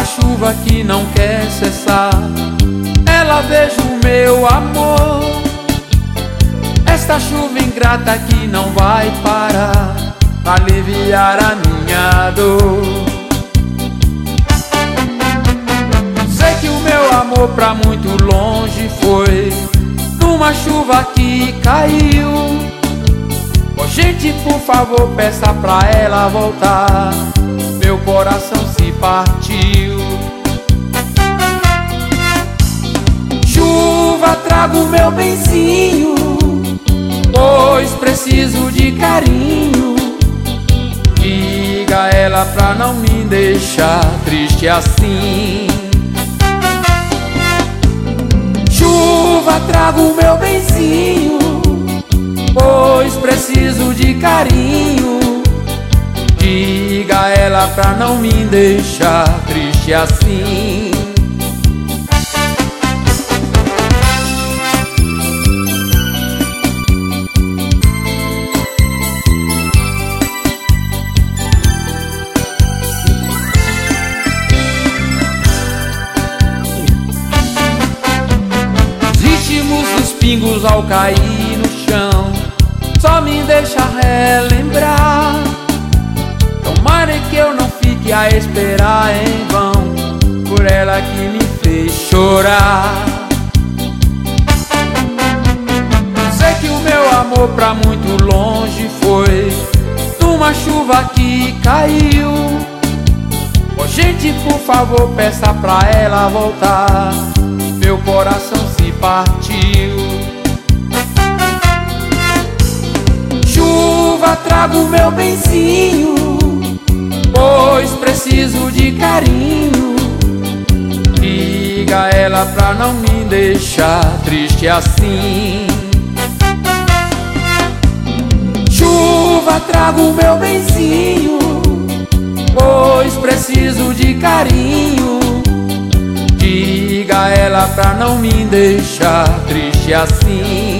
chuva que não quer cessar. Ela beija o meu amor, esta chuva ingrata que não vai parar pra aliviar a minha dor. Sei que o meu amor pra muito longe foi numa chuva que caiu. Ô gente, por favor, peça pra ela voltar, meu coração se partiu. Chuva, traga o meu benzinho, pois preciso de carinho. Diga a ela pra não me deixar triste assim. Chuva, traga o meu benzinho, pois preciso de carinho. Diga a ela pra não me deixar triste assim. Os ritmos dos pingos ao cair no chão só me deixa relembrar. Tomara que eu não fique a esperar em vão por ela que me fez chorar. Sei que o meu amor pra muito longe foi numa chuva que caiu. Ô gente, por favor, peça pra ela voltar, meu coração se partiu. Chuva, traga o meu benzinho, pois preciso de carinho. Diga a ela pra não me deixar triste assim. Chuva, traga o meu benzinho, pois preciso de carinho. Diga a ela pra não me deixar triste assim.